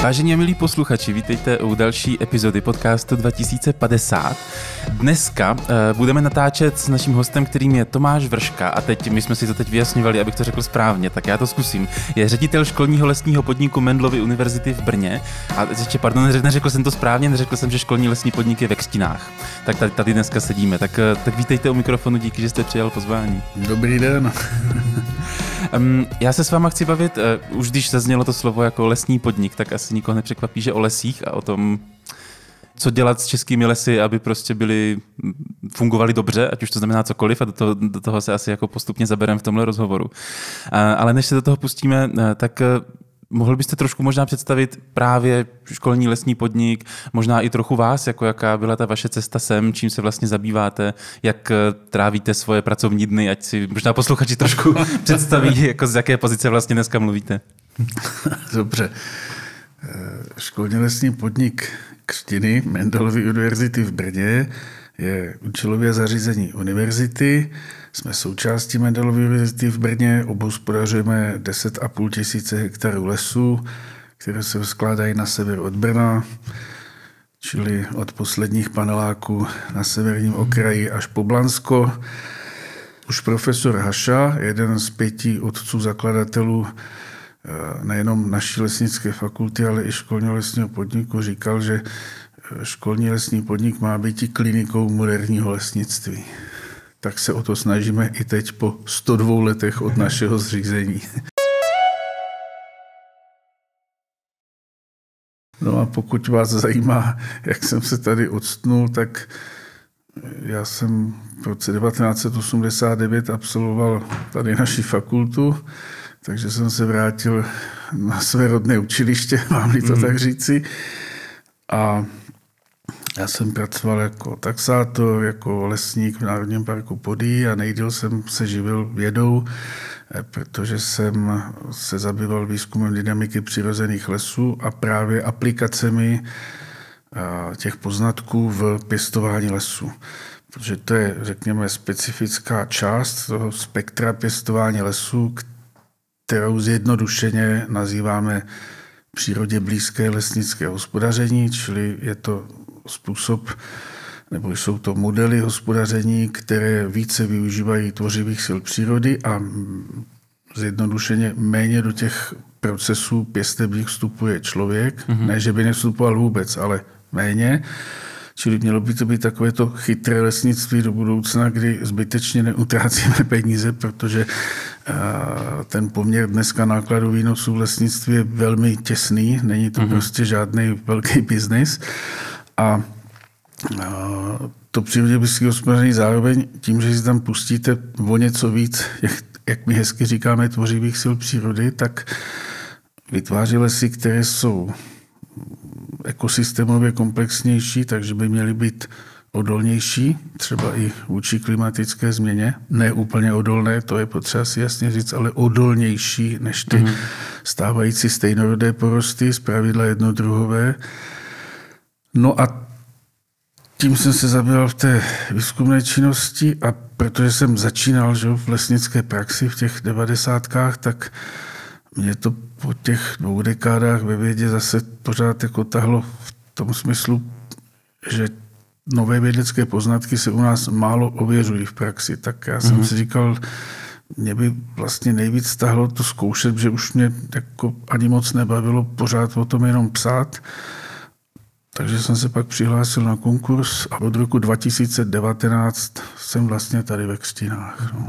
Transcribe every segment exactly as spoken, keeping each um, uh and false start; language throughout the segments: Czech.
Vážení a milí posluchači, vítejte u další epizody podcastu dva tisíce padesát. Dneska uh, budeme natáčet s naším hostem, kterým je Tomáš Vrška, a teď my jsme si to teď vyjasňovali, abych to řekl správně, tak já to zkusím. Je ředitel školního lesního podniku Mendelovy univerzity v Brně. A ještě, pardon, neřekl jsem to správně, neřekl jsem, že školní lesní podnik je ve Křtinách. Tak tady, tady dneska sedíme. Tak, tak vítejte u mikrofonu, díky, že jste přijal pozvání. Dobrý den. Um, já se s váma chci bavit, uh, už když zaznělo to slovo jako lesní podnik, tak asi nikoho nepřekvapí, že o lesích a o tom, co dělat s českými lesy, aby prostě byly, fungovaly dobře, ať už to znamená cokoliv, a do toho, do toho se asi jako postupně zabereme v tomhle rozhovoru. Uh, ale než se do toho pustíme, uh, tak uh, mohl byste trošku možná představit právě školní lesní podnik, možná i trochu vás, jako jaká byla ta vaše cesta sem, čím se vlastně zabýváte, jak trávíte svoje pracovní dny, ať si možná posluchači trošku představí, jako z jaké pozice vlastně dneska mluvíte. Dobře. Školní lesní podnik Křtiny Mendelovy univerzity v Brně je účelové zařízení univerzity. Jsme součástí Mendelovy univerzity v Brně, obhospodařujeme deset a půl tisíce hektarů lesů, které se skládají na sever od Brna, čili od posledních paneláků na severním okraji až po Blansko. Už profesor Haša, jeden z pěti otců zakladatelů nejenom naší lesnické fakulty, ale i školního lesního podniku, říkal, že školní lesní podnik má být i klinikou moderního lesnictví. Tak se o to snažíme i teď po sto dvou letech od našeho zřízení. No a pokud vás zajímá, jak jsem se tady odstnul, tak já jsem v roce devatenáct set osmdesát devět absolvoval tady naši fakultu, takže jsem se vrátil na své rodné učiliště, mám-li to mm. tak říci. A já jsem pracoval jako taxátor, jako lesník v Národním parku Podyjí a nejdýl jsem se živil vědou, protože jsem se zabýval výzkumem dynamiky přirozených lesů a právě aplikacemi těch poznatků v pěstování lesů. Protože to je, řekněme, specifická část toho spektra pěstování lesů, kterou zjednodušeně nazýváme přírodě blízké lesnické hospodaření, čili je to způsob, nebo jsou to modely hospodaření, které více využívají tvořivých sil přírody a zjednodušeně méně do těch procesů pěstebních vstupuje člověk. Mm-hmm. Ne, že by nevstupoval vůbec, ale méně. Čili mělo by to být takovéto chytré lesnictví do budoucna, kdy zbytečně neutrácíme peníze, protože ten poměr dneska nákladů výnosů v lesnictví je velmi těsný, není to mm-hmm. prostě žádný velký biznis. A to přírodě blízké hospodaření zároveň tím, že si tam pustíte o něco víc, jak, jak my hezky říkáme, tvořivých sil přírody, tak vytváří lesy, které jsou ekosystémově komplexnější, takže by měly být odolnější, třeba i vůči klimatické změně. Ne úplně odolné, to je potřeba si jasně říct, ale odolnější než ty mm-hmm. stávající stejnorodé porosty, zpravidla jednodruhové. No a tím jsem se zabýval v té výzkumné činnosti a protože jsem začínal že, v lesnické praxi v těch devadesátkách, tak mě to po těch dvou dekádách ve vědě zase pořád jako tahlo v tom smyslu, že nové vědecké poznatky se u nás málo ověřují v praxi. Tak já jsem mm-hmm. si říkal, mě by vlastně nejvíc tahlo to zkoušet, že už mě jako ani moc nebavilo pořád o tom jenom psát. Takže jsem se pak přihlásil na konkurs a od roku dva tisíce devatenáct jsem vlastně tady ve Křtinách. No.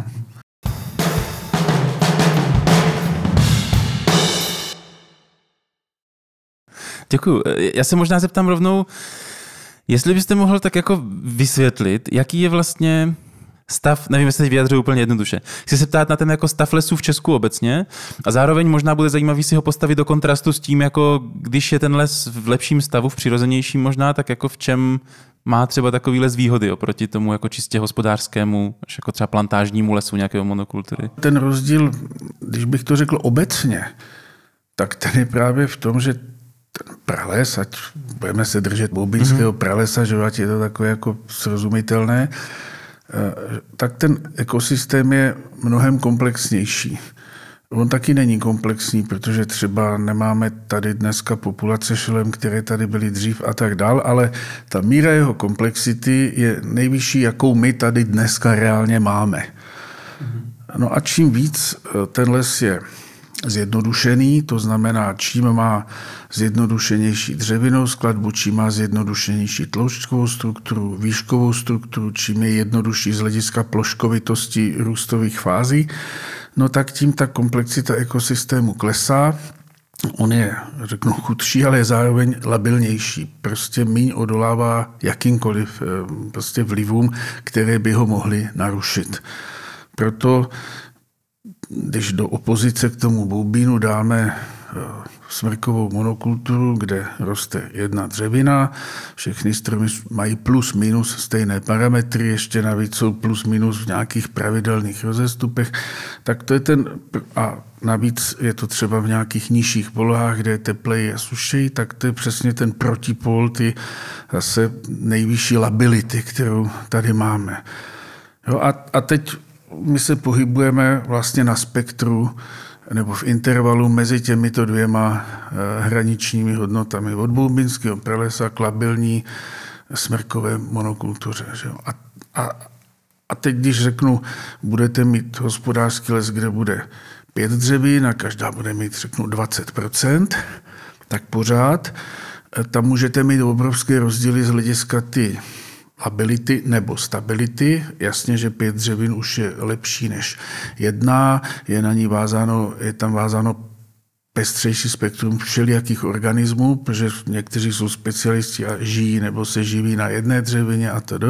Děkuju. Já se možná zeptám rovnou, jestli byste mohl tak jako vysvětlit, jaký je vlastně stav, nevím, jestli se vyjadřuji úplně jednoduše. Chci se ptát na ten jako stav lesů v Česku obecně a zároveň možná bude zajímavý si ho postavit do kontrastu s tím, jako když je ten les v lepším stavu, v přirozenějším možná, tak jako v čem má třeba takový les výhody oproti tomu jako čistě hospodářskému, až jako třeba plantážnímu lesu nějakého monokultury. Ten rozdíl, když bych to řekl obecně, tak ten je právě v tom, že ten prales, ať budeme se držet boubínského mm-hmm. pralesa, že ať je to takové jako srozumitelné, tak ten ekosystém je mnohem komplexnější. On taky není komplexní, protože třeba nemáme tady dneska populace šelem, které tady byly dřív a tak dál, ale ta míra jeho komplexity je nejvyšší, jakou my tady dneska reálně máme. No a čím víc ten les je zjednodušený, to znamená, čím má zjednodušenější dřevinou skladbu, čím má zjednodušenější tloušťkovou strukturu, výškovou strukturu, čím je jednodušší z hlediska ploškovitosti růstových fází, no tak tím ta komplexita ekosystému klesá. On je, řeknu, chudší, ale je zároveň labilnější. Prostě míň odolává jakýmkoliv prostě vlivům, které by ho mohly narušit. Proto, když do opozice k tomu boubínu dáme smrkovou monokulturu, kde roste jedna dřevina, všechny stromy mají plus minus stejné parametry, ještě navíc jsou plus minus v nějakých pravidelných rozestupech, tak to je ten, a navíc je to třeba v nějakých nižších polohách, kde je tepleji a sušeji, tak to je přesně ten protipol, ty zase nejvyšší lability, kterou tady máme. Jo, a, a teď my se pohybujeme vlastně na spektru nebo v intervalu mezi těmito dvěma hraničními hodnotami. Od boubínského pralesa k labilní smrkové monokultuře. Že? A, a, a teď, když řeknu, budete mít hospodářský les, kde bude pět dřevín a každá bude mít, řeknu, dvacet procent, tak pořád tam můžete mít obrovské rozdíly z hlediska ty ability nebo stability. Jasně, že pět dřevin už je lepší než jedna, je na ní vázáno, je tam vázáno pestřejší spektrum všelijakých organismů, protože někteří jsou specialisti a žijí nebo se živí na jedné dřevině a tedy.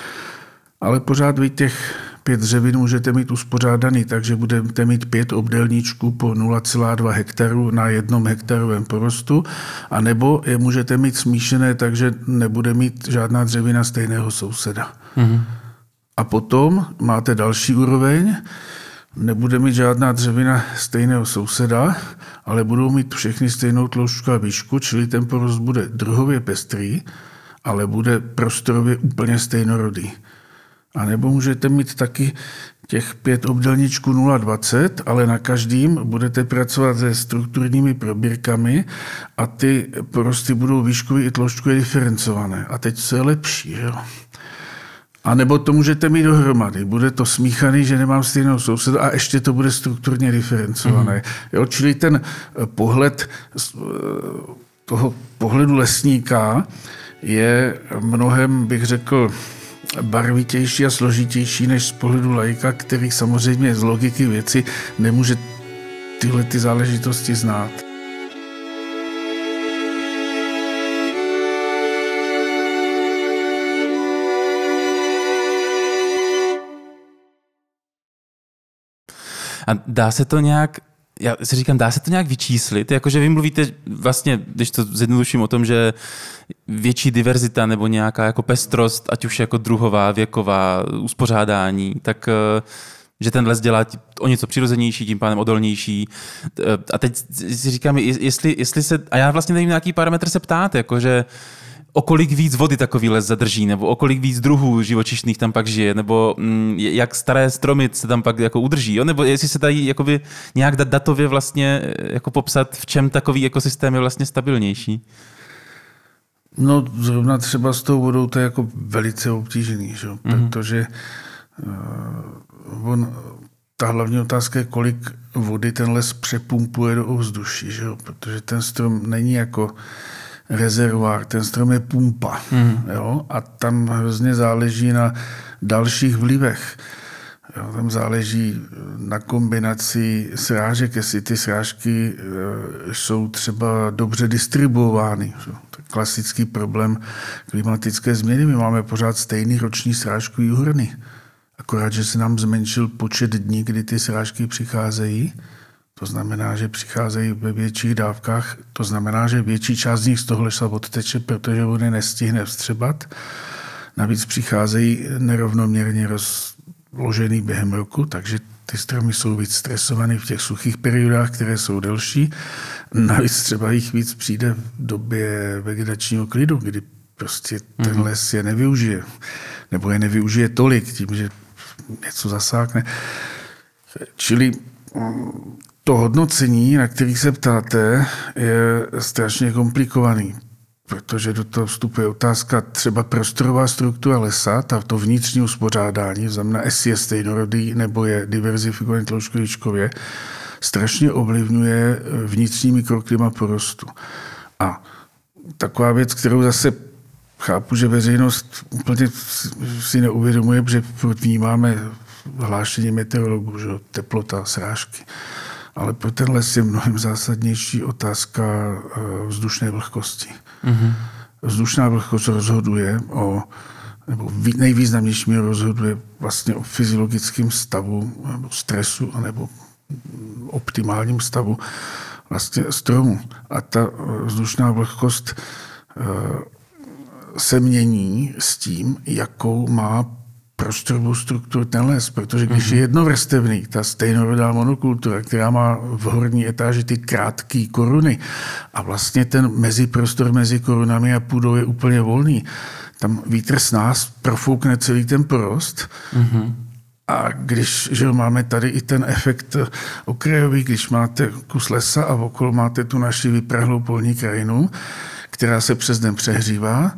Ale pořád vy těch pět dřevin můžete mít uspořádaný, takže budete mít pět obdélníčků po nula celá dva hektaru na jednom hektarovém porostu, anebo je můžete mít smíšené, takže nebude mít žádná dřevina stejného souseda. Mm-hmm. A potom máte další úroveň, nebude mít žádná dřevina stejného souseda, ale budou mít všechny stejnou tloušťku a výšku, čili ten porost bude druhově pestrý, ale bude prostorově úplně stejnorodý. A nebo můžete mít taky těch pět obdélníčků nula dvacet, ale na každým budete pracovat se strukturními probírkami a ty porosty budou výškově i tloušťkově diferencované. A teď co je lepší, že jo? A nebo to můžete mít dohromady. Bude to smíchaný, že nemám stejného souseda a ještě to bude strukturně diferencované. Mm. Jo, čili ten pohled toho pohledu lesníka je mnohem, bych řekl, barvitější a složitější než z pohledu laika, který samozřejmě z logiky věci nemůže tyhle ty záležitosti znát. A dá se to nějak, já si říkám, dá se to nějak vyčíslit? Jakože vy mluvíte vlastně, když to zjednoduším o tom, že větší diverzita nebo nějaká jako pestrost, ať už jako druhová, věková, uspořádání, tak že ten les dělá o něco přirozenější, tím pádem odolnější. A teď si říkám, jestli, jestli se, a já vlastně nevím, na jaký parametr se ptát, jakože o kolik víc vody takový les zadrží, nebo o kolik víc druhů živočišných tam pak žije, nebo mm, jak staré stromy se tam pak jako udrží, jo? Nebo jestli se dají jakoby nějak datově vlastně jako popsat, v čem takový ekosystém je vlastně stabilnější. No zrovna třeba s tou vodou to je jako velice obtížený, že? Mm-hmm. Protože uh, on, ta hlavní otázka je, kolik vody ten les přepumpuje do ovzduší, že? Protože ten strom není jako rezervoár, ten strom je pumpa. Mm. Jo? A tam hrozně záleží na dalších vlivech. Jo? Tam záleží na kombinaci srážek, jestli ty srážky e, jsou třeba dobře distribuovány. Jo? To je klasický problém klimatické změny. My máme pořád stejný roční srážkový úhrny. Akorát, že se nám zmenšil počet dní, kdy ty srážky přicházejí. To znamená, že přicházejí ve větších dávkách, to znamená, že větší část z nich z toho lesa odteče, protože on je nestihne vstřebat. Navíc přicházejí nerovnoměrně rozložený během roku, takže ty stromy jsou víc stresovaný v těch suchých periodách, které jsou delší. Navíc třeba jich víc přijde v době vegetačního klidu, kdy prostě ten mm-hmm. les je nevyužije. Nebo je nevyužije tolik tím, že něco zasákne. Čili To hodnocení, na který se ptáte, je strašně komplikovaný, protože do toho vstupuje otázka třeba prostorová struktura lesa, to vnitřní uspořádání, znamená, jestli je stejnorodý nebo je diverzifikovaný tlouškovičkově, strašně ovlivňuje vnitřní mikroklima porostu. A taková věc, kterou zase chápu, že veřejnost úplně si neuvědomuje, že vnímáme hlášení meteorologů, že teplota, srážky. Ale pro ten les je mnohem zásadnější otázka vzdušné vlhkosti. Mm-hmm. Vzdušná vlhkost rozhoduje o, nebo nejvýznamnější rozhoduje vlastně o fyziologickém stavu, nebo stresu, nebo optimálním stavu vlastně stromu. A ta vzdušná vlhkost se mění s tím, jakou má prostorovou strukturu ten les, protože když mm-hmm. je jednovrstevný, ta stejnorodá monokultura, která má v horní etáži ty krátké koruny a vlastně ten meziprostor mezi korunami a půdou je úplně volný, tam vítr s nás profoukne celý ten porost. Mm-hmm. A když že máme tady i ten efekt okrajový, když máte kus lesa a okolo máte tu naši vyprahlou polní krajinu, která se přes den přehřívá,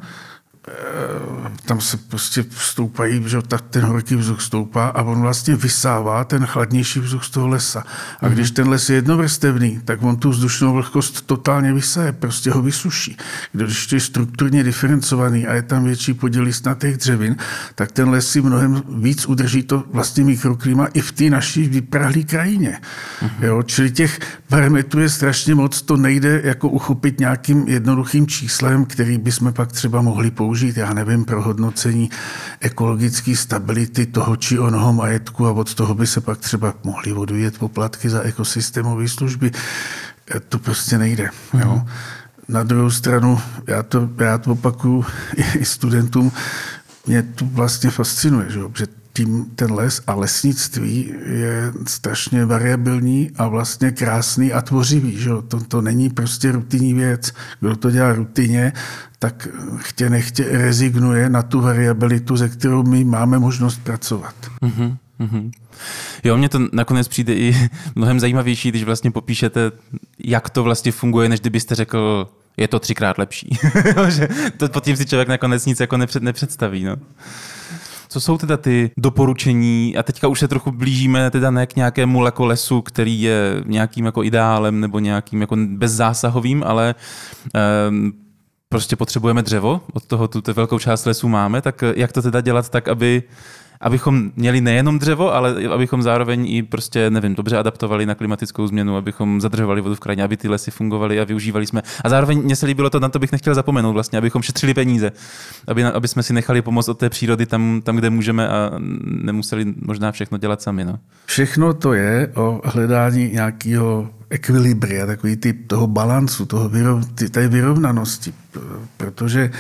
tam se prostě vstoupají, že ten horký vzduch stoupá a on vlastně vysává ten chladnější vzduch z toho lesa. A když ten les je jednovrstevný, tak on tu vzdušnou vlhkost totálně vysaje, prostě ho vysuší. Když to je strukturně diferencovaný a je tam větší podíl listnatých dřevin, tak ten les si mnohem víc udrží to vlastně mikroklima i v té naší vyprahlé krajině. Mm-hmm. Jo, čili těch parametrů je strašně moc, to nejde jako uchopit nějakým jednoduchým číslem, který bychom pak třeba mohli použít, já nevím, pro hodnocení ekologické stability toho či onoho majetku a od toho by se pak třeba mohly odvíjet poplatky za ekosystémové služby. To prostě nejde. Mm. Jo. Na druhou stranu, já to rád opakuju i studentům, mě to vlastně fascinuje, že tím ten les a lesnictví je strašně variabilní a vlastně krásný a tvořivý. Že? To, to není prostě rutinní věc. Kdo to dělá rutině, tak chtě nechtě rezignuje na tu variabilitu, ze kterou my máme možnost pracovat. Mm-hmm, mm-hmm. Jo, mně to nakonec přijde i mnohem zajímavější, když vlastně popíšete, jak to vlastně funguje, než kdybyste řekl, je to třikrát lepší. Že to pod tím si člověk nakonec nic jako nepřed, nepředstaví. No. Co jsou teda ty doporučení? A teďka už se trochu blížíme teda ne k nějakému jako lesu, který je nějakým jako ideálem nebo nějakým jako bezzásahovým, ale um, prostě potřebujeme dřevo, od toho tu velkou část lesů máme, tak jak to teda dělat tak, aby abychom měli nejenom dřevo, ale abychom zároveň i prostě, nevím, dobře adaptovali na klimatickou změnu, abychom zadržovali vodu v krajině, aby ty lesy fungovaly a využívali jsme. A zároveň mně se líbilo to, na to bych nechtěl zapomenout vlastně, abychom šetřili peníze, aby, aby jsme si nechali pomoct od té přírody tam, tam, kde můžeme a nemuseli možná všechno dělat sami. No. Všechno to je o hledání nějakého ekvilibria, takový typ toho balancu, toho vyrov, té vyrovnanosti, protože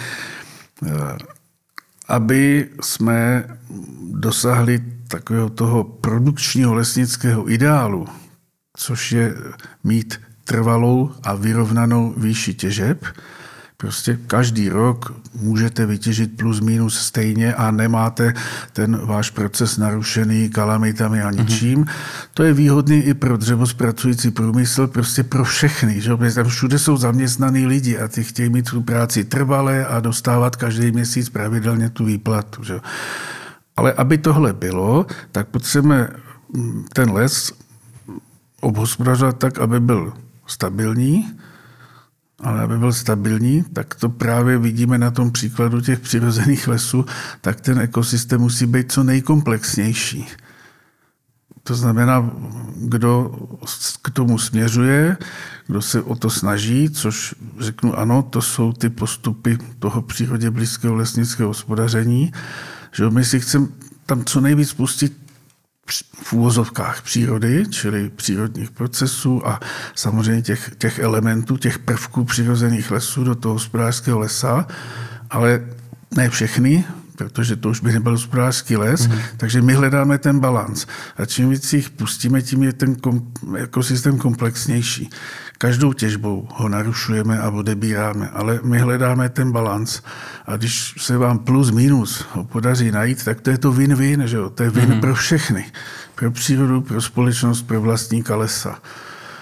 aby jsme dosáhli takového toho produkčního lesnického ideálu, což je mít trvalou a vyrovnanou výši těžeb. Prostě každý rok můžete vytěžit plus minus stejně a nemáte ten váš proces narušený kalamitami a ničím. Mm-hmm. To je výhodný i pro dřevozpracující průmysl, prostě pro všechny. Že? Tam všude jsou zaměstnaný lidi a ty chtějí mít tu práci trvale a dostávat každý měsíc pravidelně tu výplatu. Že? Ale aby tohle bylo, tak potřebujeme ten les obhospodařovat tak, aby byl stabilní, ale aby byl stabilní, tak to právě vidíme na tom příkladu těch přirozených lesů, tak ten ekosystém musí být co nejkomplexnější. To znamená, kdo k tomu směřuje, kdo se o to snaží, což řeknu ano, to jsou ty postupy toho přírodě blízkého lesnického hospodaření, že my si chceme tam co nejvíc pustit v úvozovkách přírody, čili přírodních procesů a samozřejmě těch, těch elementů, těch prvků přirozených lesů do toho hospodářského lesa, ale ne všechny, protože to už by nebyl hospodářský les, mm-hmm. takže my hledáme ten balans. A čím víc jich pustíme, tím je ten kom, ekosystém komplexnější. Každou těžbou ho narušujeme a odebíráme, ale my hledáme ten balans. A když se vám plus minus ho podaří najít, tak to je to win-win, že jo? To je win mm-hmm. pro všechny. Pro přírodu, pro společnost, pro vlastníka lesa.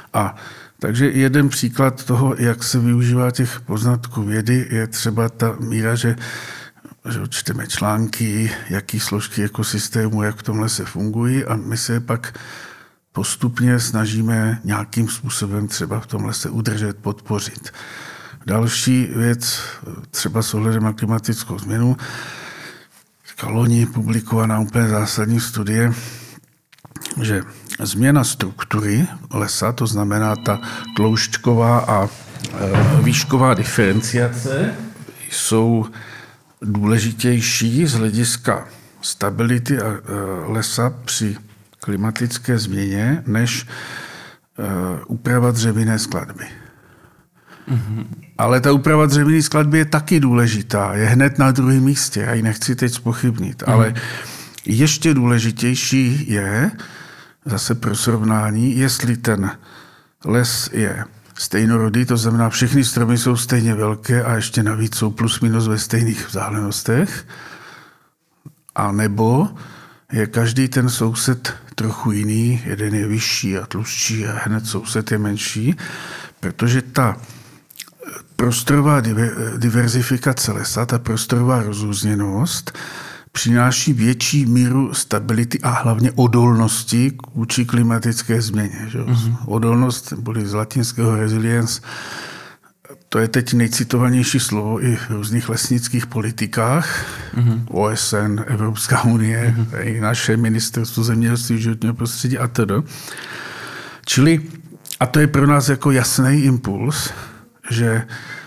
A takže jeden příklad toho, jak se využívá těch poznatků vědy, je třeba ta míra, že, že čteme články, jaký složky ekosystému, jak v tom lese fungují a my se pak postupně snažíme nějakým způsobem třeba v tom lese udržet, podpořit. Další věc, třeba s ohledem na klimatickou změnu, loni publikovaná úplně zásadní studie, že změna struktury lesa, to znamená ta tloušťková a výšková diferenciace, jsou důležitější z hlediska stability lesa při klimatické změně než úprava dřevinné skladby. Mm-hmm. Ale ta úprava dřevinné skladby je taky důležitá, je hned na druhém místě, já ji nechci teď zpochybnit, mm-hmm. ale ještě důležitější je, zase pro srovnání, jestli ten les je stejnorodý, to znamená, všechny stromy jsou stejně velké a ještě navíc jsou plus minus ve stejných vzdálenostech, a nebo je každý ten soused trochu jiný, jeden je vyšší a tlustší a hned soused je menší, protože ta prostorová diverzifikace lesa, ta prostorová rozrůzněnost přináší větší míru stability a hlavně odolnosti vůči klimatické změně. Že? Mm-hmm. Odolnost, neboli z latinského resilience, to je teď nejcitovanější slovo i v různých lesnických politikách, mm-hmm. O S N, Evropská unie, mm-hmm. i naše ministerstvo zemědělství, životního prostředí a tedy. Čili, a to je pro nás jako jasný impuls, že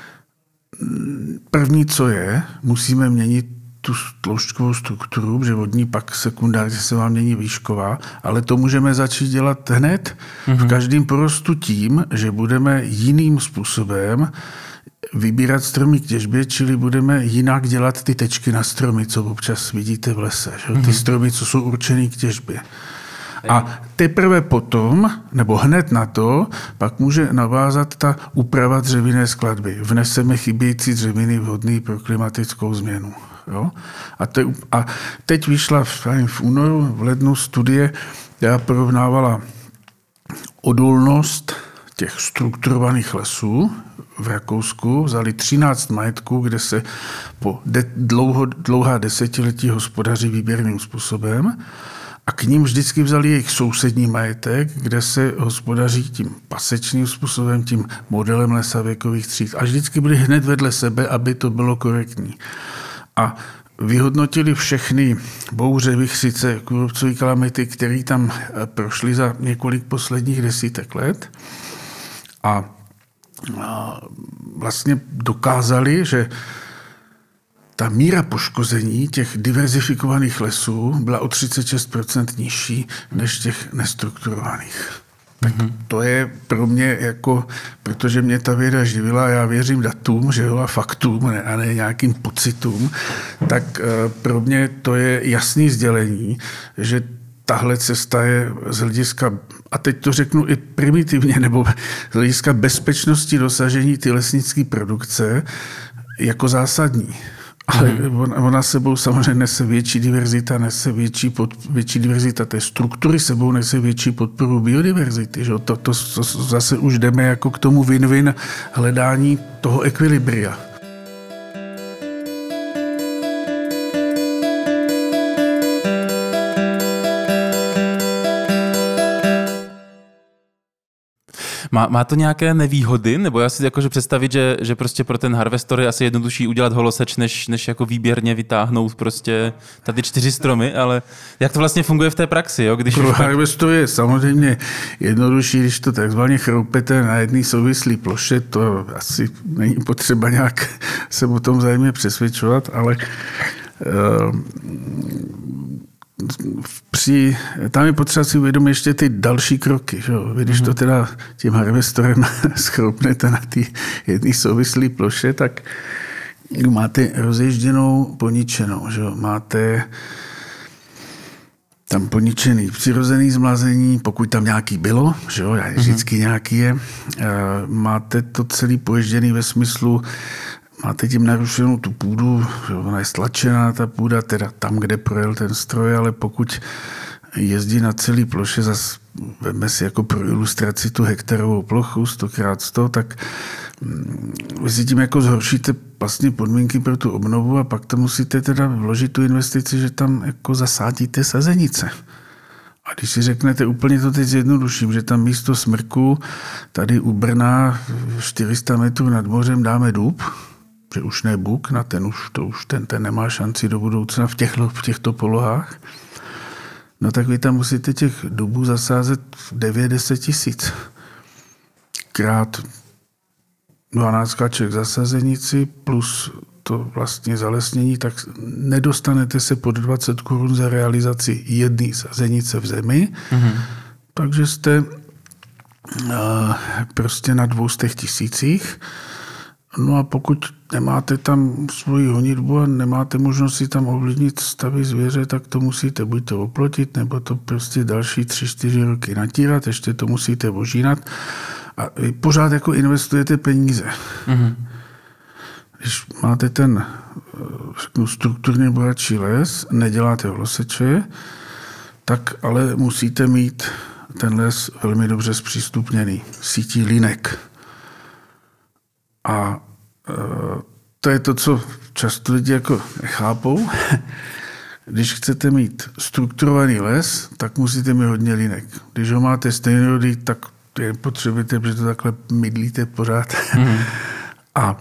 první, co je, musíme měnit tu tloušťkovou strukturu, že od ní pak sekundárně se vám mění výšková, ale to můžeme začít dělat hned mm-hmm. v každém porostu tím, že budeme jiným způsobem vybírat stromy k těžbě, čili budeme jinak dělat ty tečky na stromy, co občas vidíte v lese. Že? Mm-hmm. Ty stromy, co jsou určený k těžbě. A teprve potom, nebo hned na to, pak může navázat ta úprava dřevinné skladby. Vneseme chybějící dřeviny vhodné pro klimatickou změnu. Jo? A, te, a teď vyšla v, v únoru, v lednu studie, která porovnávala odolnost těch strukturovaných lesů v Rakousku. Vzali třináct majetků, kde se po de, dlouho, dlouhá desetiletí hospodaří výběrným způsobem. A k ním vždycky vzali jejich sousední majetek, kde se hospodaří tím pasečným způsobem, tím modelem lesa věkových tříd. A vždycky byli hned vedle sebe, aby to bylo korektní. A vyhodnotili všechny bouře, vichřice, kůrovcové kalamity, které tam prošly za několik posledních desítek let. A, a vlastně dokázali, že ta míra poškození těch diverzifikovaných lesů byla o třicet šest procent nižší než těch nestrukturovaných. Tak to je pro mě jako, protože mě ta věda živila, já věřím datům, že jo, a faktům, ne, a ne nějakým pocitům, tak pro mě to je jasný sdělení, že tahle cesta je z hlediska, a teď to řeknu i primitivně, nebo z hlediska bezpečnosti dosažení ty lesnické produkce jako zásadní. Ale ona sebou samozřejmě nese větší diverzita, nese větší, pod, větší diverzita té struktury, sebou nese větší podporu biodiverzity. Že? To, to, to zase už jdeme jako k tomu win-win hledání toho ekvilibria. Má, má to nějaké nevýhody? Nebo já si jakože představit, že, že prostě pro ten harvestor je asi jednodušší udělat holoseč, než, než jako výběrně vytáhnout prostě tady čtyři stromy, ale jak to vlastně funguje v té praxi? Jo? Když pro už... harvestor je samozřejmě jednodušší, když to takzvaně chroupete na jedné souvislé ploše, to asi není potřeba nějak se o tom vzájemně přesvědčovat, ale uh, Při, tam je potřeba si uvědomit ještě ty další kroky. Že? Když to teda tím harvestorem schroupnete na ty jedné souvislé ploše, tak máte rozježděnou, poničenou. Že? Máte tam poničený přirozený zmlazení, pokud tam nějaký bylo, že? Vždycky nějaký je. Máte to celý poježděný ve smyslu, máte tím narušenou tu půdu, že ona je stlačená, ta půda, teda tam, kde projel ten stroj, ale pokud jezdí na celý ploše, zase veme si jako pro ilustraci tu hektarovou plochu sto krát sto, tak vy si tím jako zhoršíte vlastně podmínky pro tu obnovu a pak to musíte teda vložit tu investici, že tam jako zasádíte sazenice. A když si řeknete, úplně to teď zjednoduším, že tam místo smrku tady u Brna čtyři sta metrů nad mořem dáme dub, že už ne buk, na ten už, to už ten, ten nemá šanci do budoucna v těchto, v těchto polohách, no tak vy tam musíte těch dubů zasázet devět deset tisíc. Krát dvanáct kaček za sazenici plus to vlastně zalesnění, tak nedostanete se pod dvacet korun za realizaci jedné sazenice v zemi, mm-hmm. takže jste uh, prostě na dvoustech tisících. No a pokud nemáte tam svoji honitbu a nemáte možnost si tam ovlivnit stavy zvěře, tak to musíte buď to oplotit, nebo to prostě další tři, čtyři roky natírat, ještě to musíte ožínat. A vy pořád jako investujete peníze. Mm-hmm. Když máte ten řeknu, strukturně bohatší les, neděláte holoseče, tak ale musíte mít ten les velmi dobře zpřístupněný sítí linek. A e, to je to, co často lidi jako nechápou. Když chcete mít strukturovaný les, tak musíte mít hodně linek. Když ho máte stejnorodý, tak je potřebujete, protože to takhle mydlíte pořád. Mm. A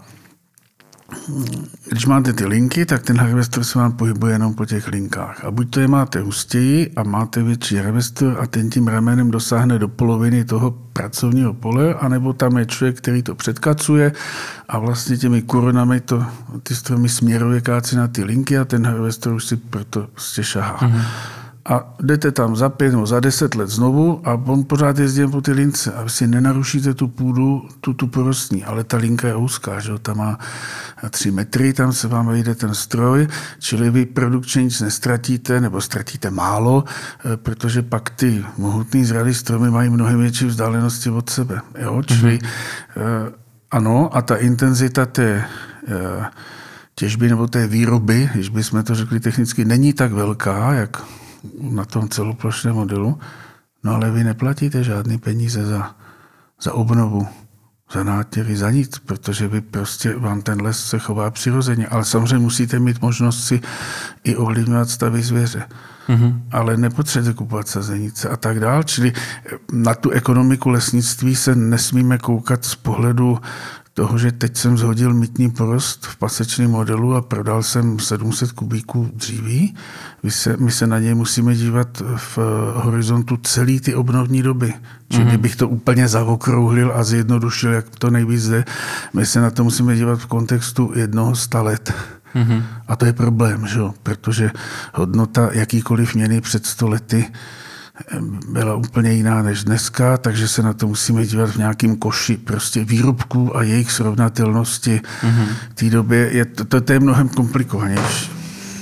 když máte ty linky, tak ten harvestor se vám pohybuje jenom po těch linkách. A buď to je máte hustěji a máte větší harvestor a ten tím ramenem dosáhne do poloviny toho pracovního pole, anebo tam je člověk, který to předkacuje a vlastně těmi koronami to, ty stromy směruje káci na ty linky a ten harvestor už si proto prostě šahá. Mm-hmm. A jdete tam za pět nebo za deset let znovu a on pořád jezdí po ty lince a vy si nenarušíte tu půdu, tu, tu porostní, ale ta linka je úzká, že? Tam má tři metry, tam se vám vejde ten stroj, čili vy produkčně nic nestratíte nebo ztratíte málo, protože pak ty mohutný zralý stromy mají mnohem větší vzdálenosti od sebe. Jo? Čili mm-hmm. ano, a ta intenzita té těžby nebo té výroby, když bychom to řekli technicky, není tak velká, jak na tom celoplošném modelu, no ale vy neplatíte žádný peníze za, za obnovu, za nátěry, za nic, protože vy prostě vám ten les se chová přirozeně. Ale samozřejmě musíte mít možnost si i ovlivňovat stavy zvěře. Mm-hmm. Ale nepotřebujete kupovat sazenice a tak dál. Čili na tu ekonomiku lesnictví se nesmíme koukat z pohledu toho, že teď jsem zhodil mytný porost v pasečném modelu a prodal jsem sedm set kubíků dříví. My se, my se na něj musíme dívat v horizontu celé ty obnovní doby. Čili mm-hmm. bych to úplně zaokrouhlil a zjednodušil, jak to nejvíc jde. My se na to musíme dívat v kontextu jednoho sta let. Mm-hmm. A to je problém, že? Protože hodnota jakýkoliv měny před sto lety byla úplně jiná než dneska, takže se na to musíme dívat v nějakém koši prostě výrobků a jejich srovnatelnosti. Mm-hmm. V té době je to, to, to je mnohem komplikovanější.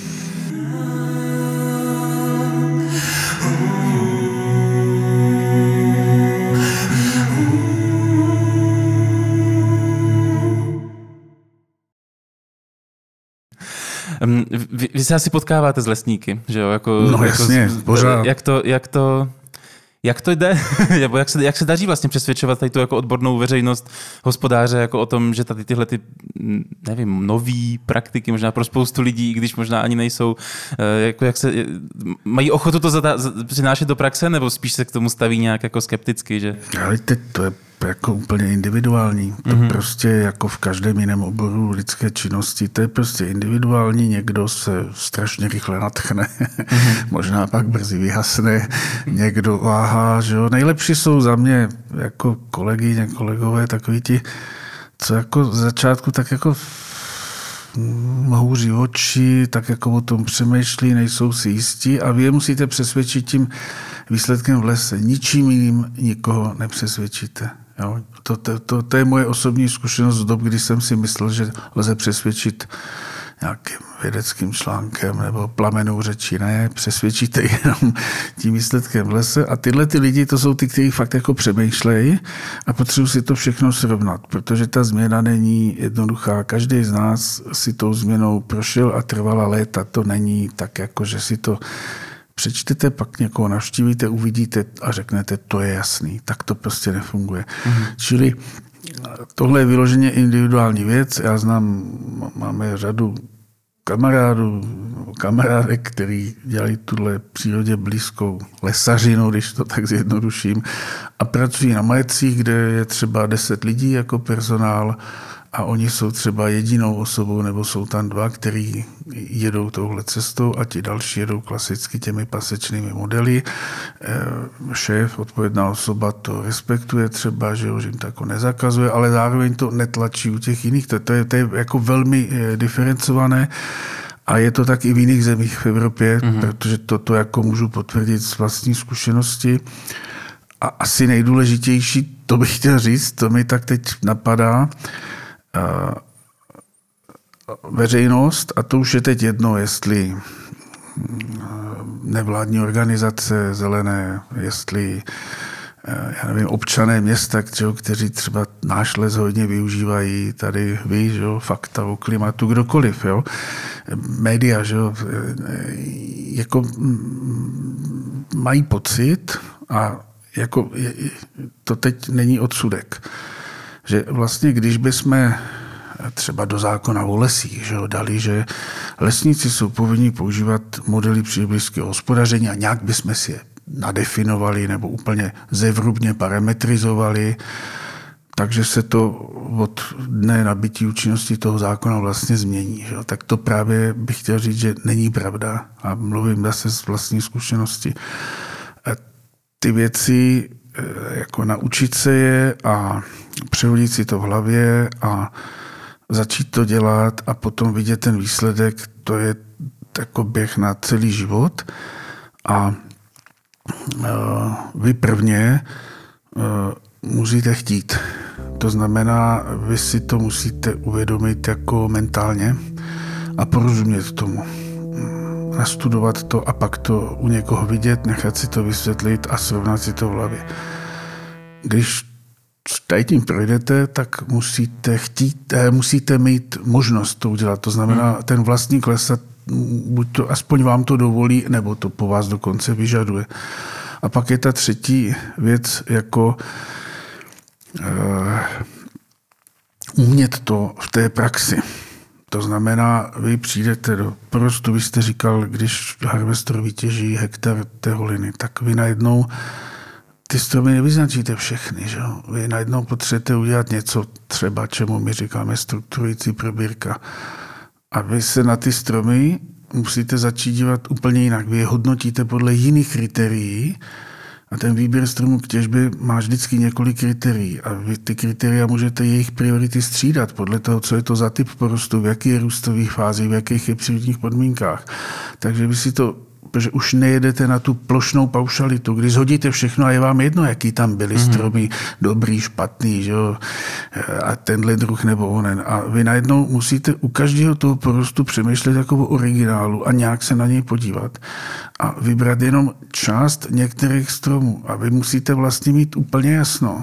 Vy, vy se asi potkáváte s lesníky, že jo? Jako, no jasně, jako, pořád. Jak to, jak to, jak to jde? Nebo jak se, jak se daří vlastně přesvědčovat tady tu jako odbornou veřejnost, hospodáře, jako o tom, že tady tyhle ty, nevím, nový praktiky, možná pro spoustu lidí, když možná ani nejsou, jako jak se, mají ochotu to zada, přinášet do praxe, nebo spíš se k tomu staví nějak jako skepticky, že? Ale teď to je jako úplně individuální. To mm-hmm. prostě jako v každém jiném oboru lidské činnosti, to je prostě individuální. Někdo se strašně rychle natchne, mm-hmm. možná pak brzy vyhasne, někdo váhá, že jo. Nejlepší jsou za mě jako kolegyně, kolegové, takový ti, co jako z začátku tak jako houří oči, tak jako o tom přemýšlí, nejsou si jistí a vy je musíte přesvědčit tím výsledkem v lese. Ničím jiným nikoho nepřesvědčíte. Jo? To, to, to, to je moje osobní zkušenost z dob, kdy jsem si myslel, že lze přesvědčit nějakým vědeckým článkem nebo plamenou řečí. Ne, přesvědčíte jenom tím výsledkem v lese. A tyhle ty lidi, to jsou ty, kteří fakt jako přemýšlejí a potřebují si to všechno srovnat, protože ta změna není jednoduchá. Každý z nás si tou změnou prošel a trvala léta. To není tak, jako že si to přečtete, pak někoho navštívíte, uvidíte a řeknete, to je jasný. Tak to prostě nefunguje. Mm-hmm. Čili tohle je vyloženě individuální věc. Já znám, máme řadu kamarádů, kamarádek, který dělají tuhle přírodě blízkou lesařinu, když to tak zjednoduším, a pracují na majetcích, kde je třeba deset lidí jako personál a oni jsou třeba jedinou osobou, nebo jsou tam dva, který jedou touhle cestou a ti další jedou klasicky těmi pasečnými modely. Šéf, odpovědná osoba to respektuje třeba, že jim to jako nezakazuje, ale zároveň to netlačí u těch jiných. To, to, je, to je jako velmi diferencované a je to tak i v jiných zemích v Evropě, mm-hmm. protože toto to jako můžu potvrdit z vlastní zkušenosti. A asi nejdůležitější, to bych chtěl říct, to mi tak teď napadá, veřejnost, a to už je teď jedno, jestli nevládní organizace zelené, jestli já nevím, občané města, kteří třeba náš les hodně využívají, tady ví, že jo, fakta o klimatu, kdokoliv, jo, média, že jo, jako mají pocit a jako to teď není odsudek, že vlastně, když bychom třeba do zákona o lesích, že ho dali, že lesníci jsou povinni používat modely přírodního hospodaření a nějak bychom si je nadefinovali nebo úplně zevrubně parametrizovali, takže se to od dne nabytí účinnosti toho zákona vlastně změní. Že? Tak to právě bych chtěl říct, že není pravda a mluvím zase z vlastní zkušenosti. Ty věci, jako naučit se je a přehodit si to v hlavě a začít to dělat a potom vidět ten výsledek, to je jako běh na celý život. A vy prvně musíte chtít. To znamená, vy si to musíte uvědomit jako mentálně a porozumět tomu. Nastudovat to a pak to u někoho vidět, nechat si to vysvětlit a srovnat si to v hlavě. Když tady tím projdete, tak musíte chtít, musíte mít možnost to udělat. To znamená, hmm. ten vlastník lesa, buď to aspoň vám to dovolí, nebo to po vás dokonce vyžaduje. A pak je ta třetí věc, jako uh, umět to v té praxi. To znamená, vy přijdete do porostu, vy jste říkal, když harvester vytěží hektar té holiny, tak vy najednou ty stromy nevyznačíte všechny. Že? Vy najednou potřebujete udělat něco třeba, čemu my říkáme strukturující probírka. A vy se na ty stromy musíte začít dívat úplně jinak. Vy je hodnotíte podle jiných kritérií a ten výběr stromů k těžbě má vždycky několik kritérií. A vy ty kritéria můžete jejich priority střídat podle toho, co je to za typ porostu, v jakých je růstových fází, v jakých je přírodních podmínkách. Takže vy si to, protože už nejedete na tu plošnou paušalitu, kdy zhodíte všechno a je vám jedno, jaký tam byly mm-hmm. stromy, dobrý, špatný, že jo, a tenhle druh nebo onen. A vy najednou musíte u každého toho porostu přemýšlet jako o originálu a nějak se na něj podívat a vybrat jenom část některých stromů. A vy musíte vlastně mít úplně jasno,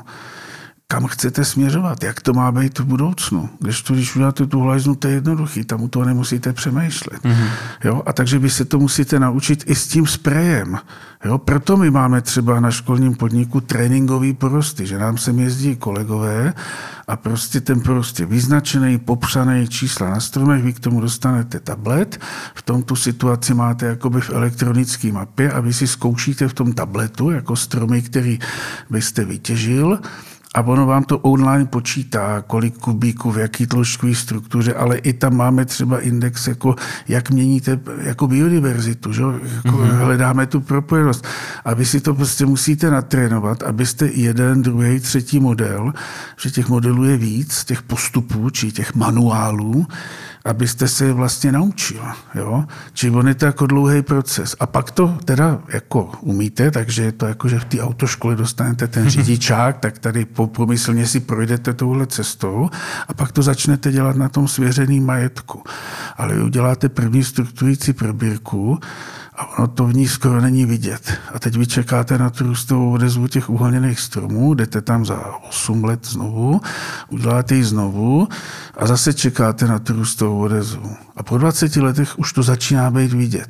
kam chcete směřovat, jak to má být v budoucnu. Když to, když uděláte tu hlajznu, to je jednoduchý, tam u toho nemusíte přemýšlet. Mm-hmm. Jo? A takže vy se to musíte naučit i s tím sprejem. Jo? Proto my máme třeba na školním podniku tréninkový porosty, že nám sem jezdí kolegové a prostě ten porost je vyznačený, popsaný, čísla na stromech, vy k tomu dostanete tablet, v tom tu situaci máte jakoby v elektronické mapě a vy si zkoušíte v tom tabletu jako stromy, který byste vytěžil, a ono vám to online počítá, kolik kubíků, v jaký tloušťkové struktuře, ale i tam máme třeba index, jako jak měníte jako biodiverzitu, že? Jako mm-hmm. hledáme tu propojenost. A vy si to prostě musíte natrénovat, abyste jeden, druhý, třetí model, že těch modelů je víc, těch postupů, či těch manuálů, abyste se je vlastně naučila. Jo? Čili on je to jako dlouhý proces. A pak to teda jako umíte, takže je to jako, že v té autoškole dostanete ten řidičák, tak tady pomyslně si projdete touhle cestou a pak to začnete dělat na tom svěřeném majetku. Ale vy uděláte první strukturující probírku a ono to v ní skoro není vidět. A teď vy čekáte na tu růstovou odezvu těch uvolněných stromů, jdete tam za osm let znovu, uděláte ji znovu a zase čekáte na tu růstovou odezvu. A po dvaceti letech už to začíná být vidět.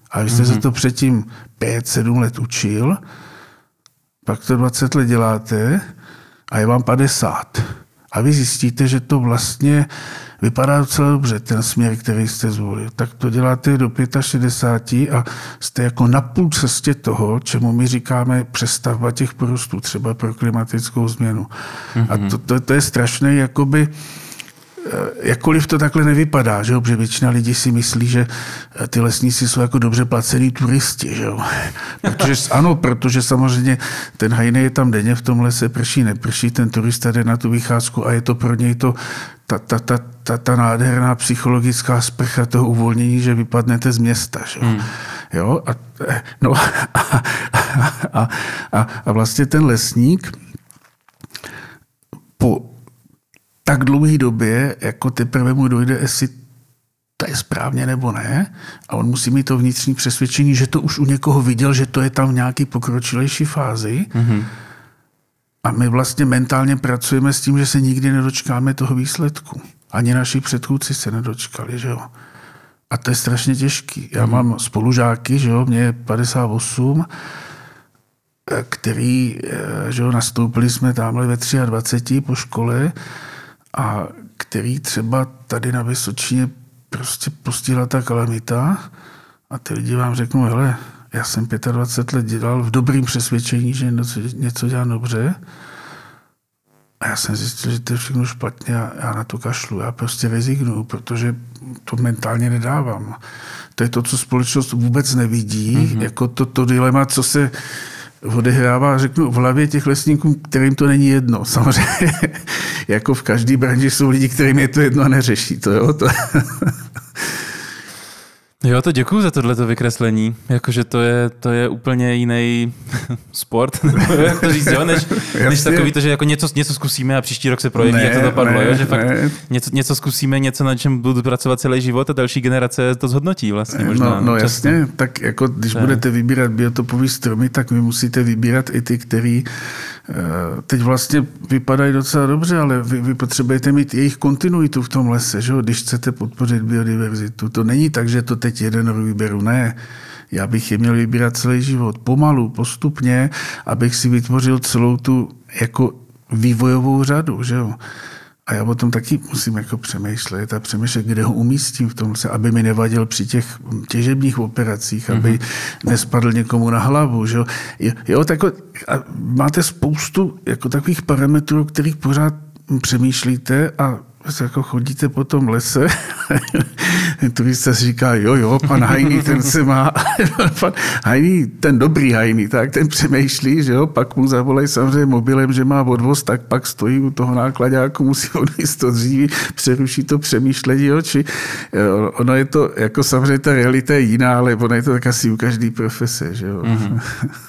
A vy jste mm-hmm. se to předtím pět, sedm let učil, pak to dvacet let děláte a je vám padesát. A vy zjistíte, že to vlastně vypadá docela dobře, ten směr, který jste zvolil. Tak to děláte do šedesáti pěti a jste jako na půl cestě toho, čemu my říkáme přestavba těch porostů, třeba pro klimatickou změnu. Mm-hmm. A to, to, to je strašné, jakoby, jakkoliv to takhle nevypadá, že jo? Protože většina lidí si myslí, že ty lesníci jsou jako dobře placení turisti. Že jo? Protože, ano, protože samozřejmě ten hajný je tam denně v tom lese, prší, neprší, ten turista jde na tu vycházku a je to pro něj to ta, ta, ta, ta, ta nádherná psychologická sprcha toho uvolnění, že vypadnete z města. Že jo? Hmm. Jo? A, no, a, a, a, a vlastně ten lesník po tak dlouhé době, jako teprve mu dojde, jestli to je správně nebo ne, a on musí mít to vnitřní přesvědčení, že to už u někoho viděl, že to je tam v nějaký pokročilejší fázi. Mm-hmm. A my vlastně mentálně pracujeme s tím, že se nikdy nedočkáme toho výsledku. Ani naši předchůdci se nedočkali, že jo. A to je strašně těžký. Já mm-hmm. mám spolužáky, že jo, mě je padesát osm, který, že jo, nastoupili jsme tamhle ve dvaceti třech po škole, a který třeba tady na Vysočině prostě postihla ta kalamita a ty lidi vám řeknou, hele, já jsem dvacet pět let dělal v dobrým přesvědčení, že něco, něco dělám dobře a já jsem zjistil, že to je všechno špatně a já na to kašlu. Já prostě rezignuju, protože to mentálně nedávám. To je to, co společnost vůbec nevidí, mm-hmm. jako to, to dilema, co se odehrává, řeknu, v hlavě těch lesníků, kterým to není jedno. Samozřejmě, jako v každé branži jsou lidi, kterým je to jedno a neřeší to. Jo? to... Jo, to děkuju za tohleto vykreslení. Jakože to je, to je úplně jiný sport, jak to říct, jo? Než, než takový to, že jako něco, něco zkusíme a příští rok se projeví, ne, jak to dopadlo. Ne, jo? Že fakt něco, něco zkusíme, něco, na čem budu pracovat celý život a další generace to zhodnotí vlastně možná. No, no jasně, tak jako když tak. budete vybírat biotopový stromy, tak vy musíte vybírat i ty, který teď vlastně vypadají docela dobře, ale vy, vy potřebujete mít jejich kontinuitu v tom lese, že? Když chcete podpořit biodiverzitu. To není tak, že to teď jeden rok vyberu, ne. Já bych je měl vybírat celý život. Pomalu, postupně, abych si vytvořil celou tu jako vývojovou řadu, že jo. A já o tom taky musím jako přemýšlet a přemýšlet, kde ho umístím v tom lese, aby mi nevadil při těch těžebních operacích, aby mm-hmm. nespadl někomu na hlavu. Že jo? Jo, tak máte spoustu jako takových parametrů, kterých pořád přemýšlíte a jako chodíte po tom lese, turista si říká, jo, jo, pan Hajný, ten se má, pan Hajný, ten dobrý Hajný, tak ten přemýšlí, že jo, pak mu zavolají samozřejmě mobilem, že má odvoz, tak pak stojí u toho nákladáku, musí odvízt to dříví, přeruší to přemýšlení, jo, či jo, ono je to, jako samozřejmě ta realita je jiná, ale ono je to tak asi u každý profese, že jo. Mm-hmm.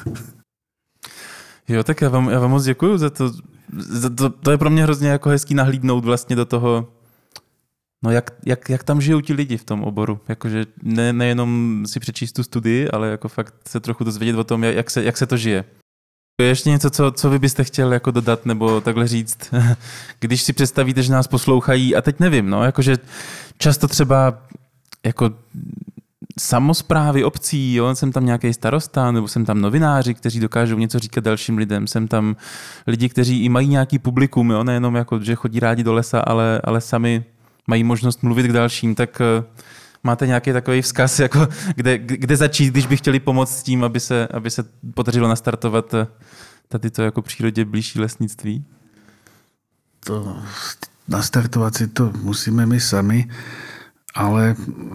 Jo, tak já vám, já vám moc děkuju za to. To, to je pro mě hrozně jako hezký nahlídnout vlastně do toho, no jak, jak, jak tam žijou ti lidi v tom oboru. Jakože ne, nejenom si přečíst tu studii, ale jako fakt se trochu dozvědět o tom, jak se, jak se to žije. Je ještě něco, co, co vy byste chtěl jako dodat nebo takhle říct, když si představíte, že nás poslouchají, a teď nevím, no, jakože často třeba jako samosprávy obcí, jo? Jsem tam nějaký starosta, nebo jsem tam novináři, kteří dokážou něco říkat dalším lidem, jsem tam lidi, kteří i mají nějaký publikum, jo? Nejenom jako, že chodí rádi do lesa, ale, ale sami mají možnost mluvit k dalším, tak uh, máte nějaký takový vzkaz, jako, kde, kde začít, když by chtěli pomoct s tím, aby se, aby se podařilo nastartovat tady to jako přírodě blížší lesnictví? To, nastartovat si to musíme my sami, ale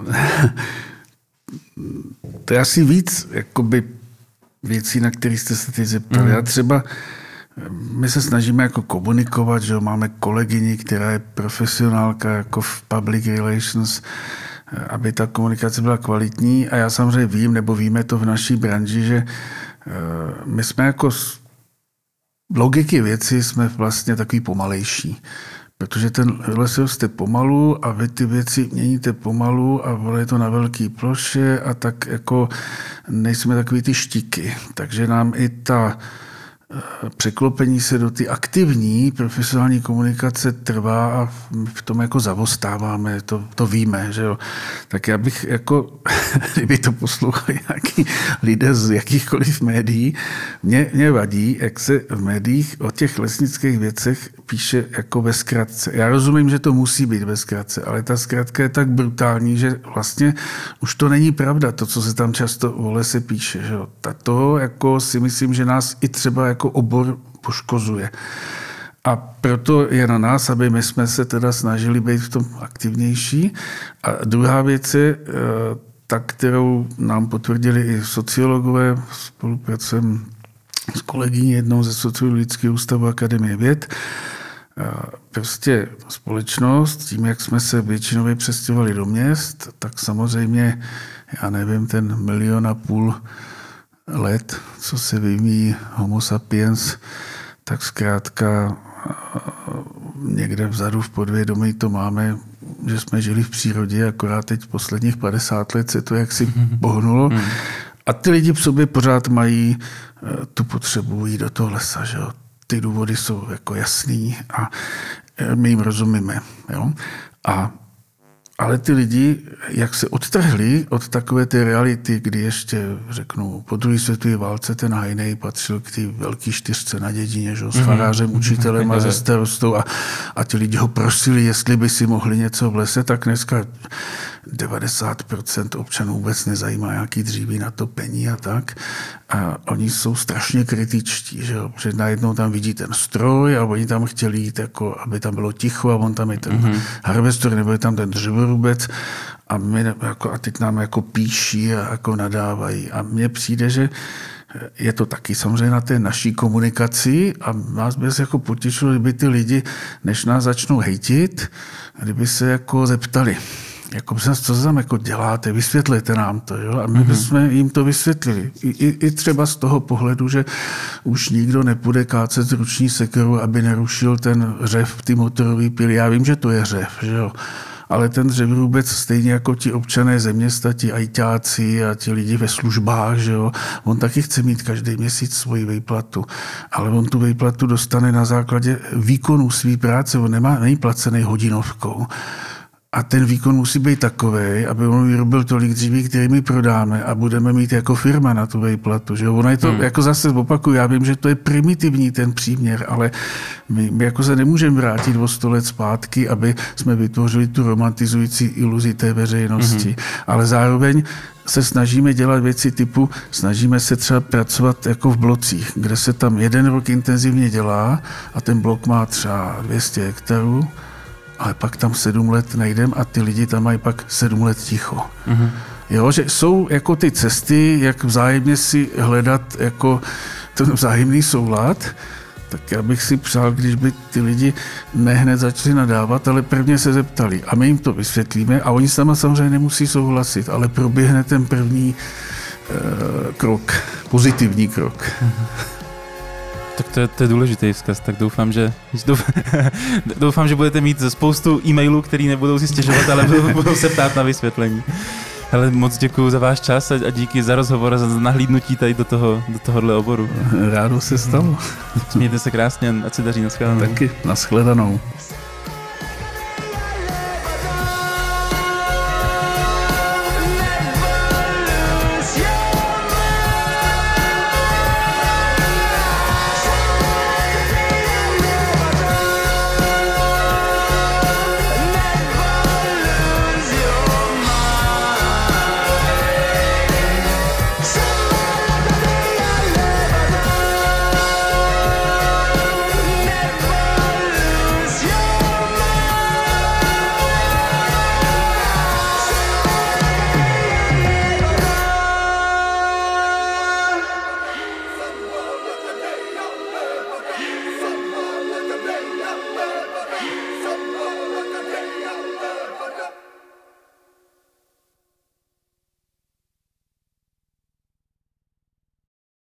to je asi víc jakoby věcí, na které jste se teď zeptali. Mm. Já třeba, my se snažíme jako komunikovat, že máme kolegyni, která je profesionálka jako v public relations, aby ta komunikace byla kvalitní, a já samozřejmě vím, nebo víme to v naší branži, že my jsme jako z logiky věci jsme vlastně takový pomalejší. Protože ten les roste pomalu a vy ty věci měníte pomalu a je to na velké ploše a tak jako nejsme takový ty štíky. Takže nám i ta překlopení se do ty aktivní profesionální komunikace trvá a v tom jako zavostáváme, to, to víme, že jo. Tak já bych jako kdyby to poslouchali nějaký lidé z jakýchkoliv médií. Mě, mě vadí, jak se v médiích o těch lesnických věcech píše jako ve zkratce. Já rozumím, že to musí být ve zkratce, ale ta zkratka je tak brutální, že vlastně už to není pravda, to, co se tam často o lese píše. Že? To jako si myslím, že nás i třeba jako obor poškozuje. A proto je na nás, aby my jsme se teda snažili být v tom aktivnější. A druhá věc je ta, kterou nám potvrdili i sociologové, spolupracujeme s kolegyní jednou ze Sociologického ústavu Akademie věd. Prostě společnost, tím, jak jsme se většinově přestěhovali do měst, tak samozřejmě, já nevím, ten milion a půl let, co se vyvíjí Homo sapiens, tak zkrátka někde vzadu v podvědomí to máme, že jsme žili v přírodě, akorát teď posledních padesát let se to jaksi pohnulo. A ty lidi v sobě pořád mají tu potřebu jít do toho lesa. Že jo? Ty důvody jsou jako jasný a my jim rozumíme. Jo? A ale ty lidi, jak se odtrhli od takové té reality, kdy ještě, řeknu, po druhé světové válce ten Hajnej patřil k té velké čtyřce na dědině, že, s farářem, učitelem a ze starostou a, a ti lidi ho prosili, jestli by si mohli něco v lese, tak dneska devadesát procent občanů vůbec nezajímá nějaký dříví na topení a tak. A oni jsou strašně kritičtí, že, že najednou tam vidí ten stroj a oni tam chtěli jít, jako, aby tam bylo ticho a on tam je ten mm-hmm. harvestor, nebo je tam ten dřevorubec a, my, jako, a teď nám jako píší a jako nadávají. A mně přijde, že je to taky samozřejmě na té naší komunikaci a nás by se jako potěšilo, kdyby ty lidi, než nás začnou hejtit, kdyby se jako zeptali, jako, co se tam jako děláte, vysvětlete nám to. Jo? A my mm-hmm. bychom jim to vysvětlili. I, i, I třeba z toho pohledu, že už nikdo nepůjde kácet ruční sekeru, aby nerušil ten řev, ty motorový pily. Já vím, že to je řev, že jo? Ale ten dřev vůbec stejně jako ti občané zeměsta, ti ajťáci a ti lidi ve službách, že jo? On taky chce mít každý měsíc svoji výplatu. Ale on tu výplatu dostane na základě výkonu své práce. On nemá, není placený hodinovkou. A ten výkon musí být takový, aby on vyrobil tolik dříví, který my prodáme a budeme mít jako firma na tu výplatu. Že? Ono je to, hmm. jako zase opakuju, já vím, že to je primitivní ten příměr, ale my, my jako se nemůžeme vrátit o sto let zpátky, aby jsme vytvořili tu romantizující iluzi té veřejnosti. Hmm. Ale zároveň se snažíme dělat věci typu, snažíme se třeba pracovat jako v blocích, kde se tam jeden rok intenzivně dělá a ten blok má třeba dvě stě hektarů, ale pak tam sedm let nejdem a ty lidi tam mají pak sedm let ticho. Mm-hmm. Jo, že jsou jako ty cesty, jak vzájemně si hledat jako ten vzájemný soulad, tak já bych si přál, když by ty lidi ne hned začali nadávat, ale prvně se zeptali. A my jim to vysvětlíme a oni sama samozřejmě nemusí souhlasit, ale proběhne ten první uh, krok, pozitivní krok. Mm-hmm. Tak to je, to je důležitý vzkaz, tak doufám, že doufám, že budete mít spoustu e-mailů, který nebudou si stěžovat, ale budou se ptát na vysvětlení. Hele, moc děkuju za váš čas a díky za rozhovor a za nahlídnutí tady do, toho, do tohohle oboru. Rádo se stalo. Mějte se krásně, ať se daří, nashledanou. Taky, nashledanou.